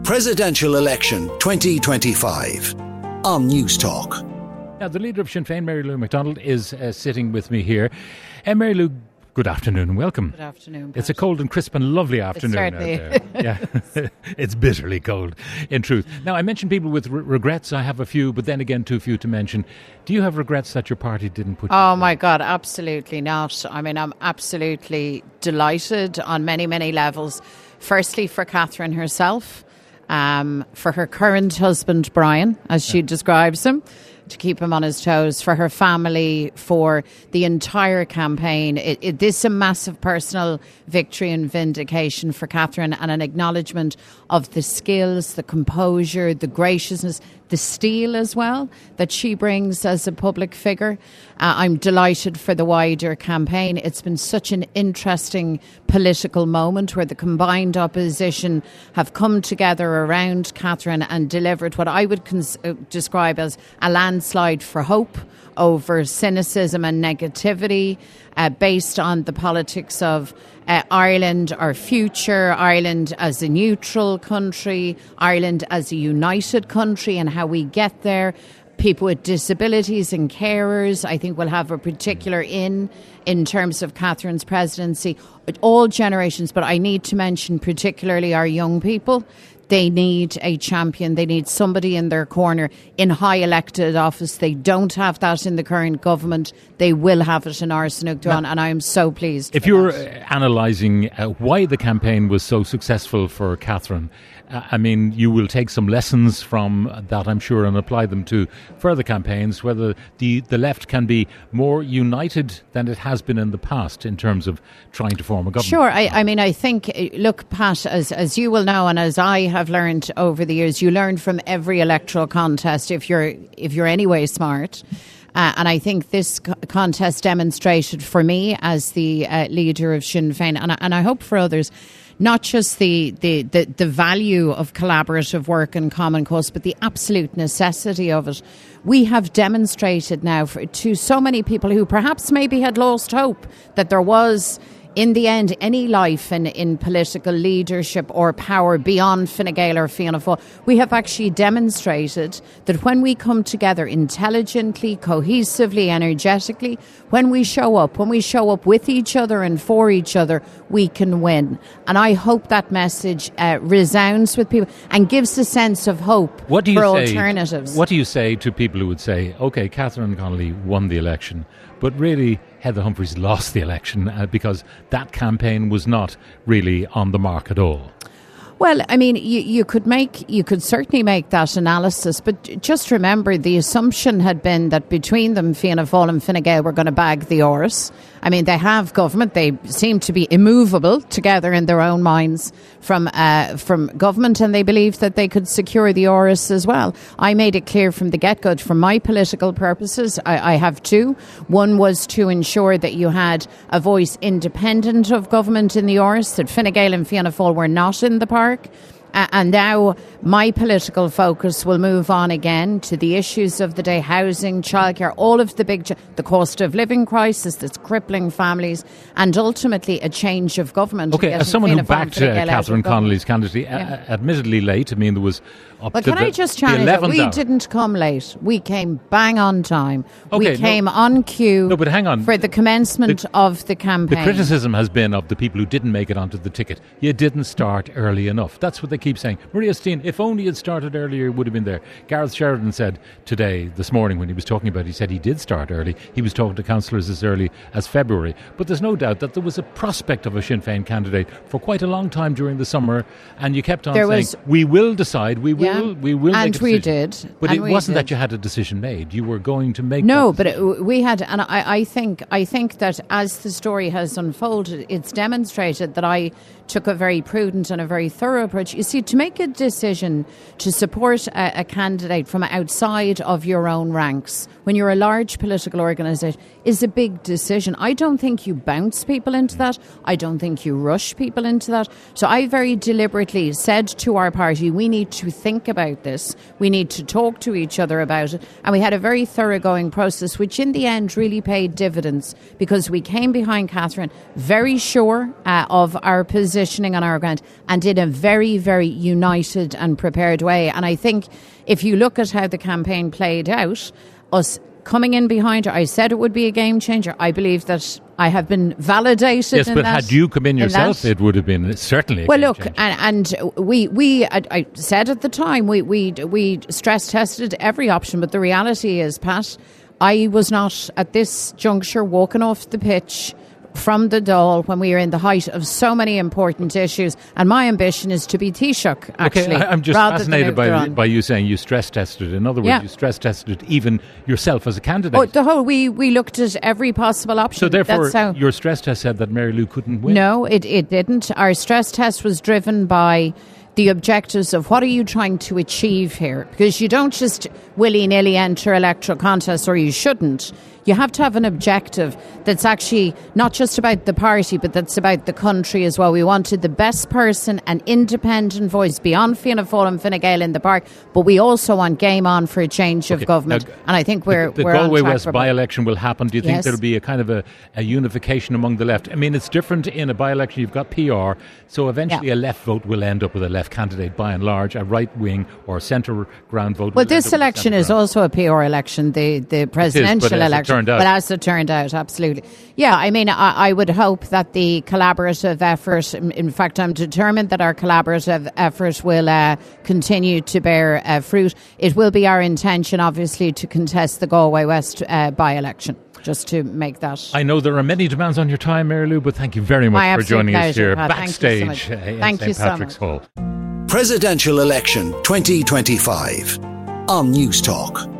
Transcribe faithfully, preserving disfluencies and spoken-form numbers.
Presidential Election twenty twenty-five on News Talk. Now, the leader of Sinn Féin, Mary Lou McDonald, is uh, sitting with me here. And uh, Mary Lou, good afternoon and welcome. Good afternoon. It's a cold and crisp and lovely afternoon out there. Yeah, it's bitterly cold, in truth. Now, I mentioned people with re- regrets. I have a few, but then again, too few to mention. Do you have regrets that your party didn't put? Oh my God, absolutely not. I mean, I'm absolutely delighted on many, many levels. Firstly, for Catherine herself, um, for her current husband, Brian, as she yeah. describes him, to keep him on his toes, for her family, for the entire campaign. It, it, this is a massive personal victory and vindication for Catherine, and an acknowledgement of the skills, the composure, the graciousness, the steel as well that she brings as a public figure. Uh, I'm delighted for the wider campaign. It's been such an interesting political moment where the combined opposition have come together around Catherine and delivered what I would cons- uh, describe as a landslide for hope over cynicism and negativity, uh, based on the politics of uh, Ireland, our future, Ireland as a neutral country, Ireland as a united country, and how we get there. People with disabilities and carers, I think, will have a particular in in terms of Catherine's presidency. All generations, but I need to mention particularly our young people. They need a champion. They need somebody in their corner in high elected office. They don't have that in the current government. They will have it in Arsene Uachtaráin, and I am so pleased. If you were analysing uh, why the campaign was so successful for Catherine, uh, I mean, you will take some lessons from that, I'm sure, and apply them to further campaigns, whether the, the left can be more united than it has been in the past in terms of trying to form a government. Sure. I, I mean, I think, look, Pat, as, as you will know, and as I have I've learned over the years, you learn from every electoral contest if you're if you're anyway smart. Uh, and I think this co- contest demonstrated for me as the uh, leader of Sinn Féin, and I, and I hope for others, not just the, the, the, the value of collaborative work and common cause, but the absolute necessity of it. We have demonstrated now for, to so many people who perhaps maybe had lost hope that there was, in the end, any life in, in political leadership or power beyond Fine Gael or Fianna Fáil. We have actually demonstrated that when we come together intelligently, cohesively, energetically, when we show up, when we show up with each other and for each other, we can win. And I hope that message uh, resounds with people and gives a sense of hope what do you for say, alternatives. What do you say to people who would say, OK, Catherine Connolly won the election, but really Heather Humphreys lost the election uh, because that campaign was not really on the mark at all? Well, I mean, you, you could make, you could certainly make that analysis, but just remember the assumption had been that between them, Fianna Fáil and Fine Gael were going to bag the Áras. I mean, they have government. They seem to be immovable together in their own minds from uh, from government, and they believe that they could secure the Áras as well. I made it clear from the get-go, for my political purposes, I, I have two. One was to ensure that you had a voice independent of government in the Áras, that Fine Gael and Fianna Fáil were not in the park. Uh, and now my political focus will move on again to the issues of the day: housing, childcare, all of the big, ch- the cost of living crisis that's crippling families, and ultimately a change of government. Okay, as someone who backed uh, Catherine Connolly's candidacy, yeah. uh, admittedly late, I mean, there was up well, to can the, I just challenge that we hour. didn't come late. We came bang on time. Okay, we came no, on cue no, but hang on. for the commencement the, of the campaign. The criticism has been of the people who didn't make it onto the ticket. You didn't start early enough. That's what they keep saying. Maria Steen, if only you'd started earlier, you would have been there. Gareth Sheridan said today, this morning, when he was talking about it, he said he did start early. He was talking to councillors as early as February. But there's no doubt that there was a prospect of a Sinn Féin candidate for quite a long time during the summer, and you kept on there saying, was, we will decide, we yeah, will, we will and make a we decision. did. But and it we wasn't did. that you had a decision made. You were going to make No, that but it, we had, and I, I think I think that as the story has unfolded, it's demonstrated that I took a very prudent and a very thorough approach. You see, to make a decision to support a, a candidate from outside of your own ranks when you're a large political organisation is a big decision. I don't think you bounce people into that. I don't think you rush people into that. So I very deliberately said to our party, we need to think about this. We need to talk to each other about it. And we had a very thoroughgoing process, which in the end really paid dividends, because we came behind Catherine very sure uh, of our positioning on our ground, and in a very, very very united and prepared way. And I think if you look at how the campaign played out, us coming in behind her, I said it would be a game changer. I believe that I have been validated. Yes, in but that, had you come in yourself, in it would have been certainly a well, game look, changer. and, and we, we I, I said at the time, we, we, we stress tested every option, but the reality is, Pat, I was not at this juncture walking off the pitch from the Dáil when we were in the height of so many important issues, and my ambition is to be Taoiseach, actually. Okay, I, I'm just rather fascinated than by, by you saying you stress tested. In other words, Yeah. you stress tested even yourself as a candidate. Oh, the whole we, we looked at every possible option. so therefore, That's how, your stress test said that Mary Lou couldn't win. no, it, it didn't. Our stress test was driven by the objectives of what are you trying to achieve here? Because you don't just willy-nilly enter electoral contests, or you shouldn't. You have to have an objective that's actually not just about the party, but that's about the country as well. We wanted the best person, an independent voice beyond Fianna Fáil and Fine Gael in the park, but we also want game on for a change of Okay, government. now, and I think we're The, the we're on Galway track West for both. by-election will happen. Do you think Yes. there'll be a kind of a, a unification among the left? I mean, it's different in a by-election. You've got P R, so eventually Yeah. a left vote will end up with a left candidate by and large. A right-wing or centre ground vote Well, will this end up with a election is centre-ground. also a P R election, the, the presidential as it election. turned out. But as it turned out, absolutely. Yeah, I mean, I, I would hope that the collaborative effort, in in fact, I'm determined that our collaborative effort will uh, continue to bear uh, fruit. It will be our intention, obviously, to contest the Galway West uh, by-election, just to make that... I know there are many demands on your time, Mary Lou, but thank you very much My for absolute joining us pleasure, here Pat. Thank you so backstage much. uh, in Thank Saint you so Patrick's much. Hall. Presidential Election twenty twenty-five on News Talk.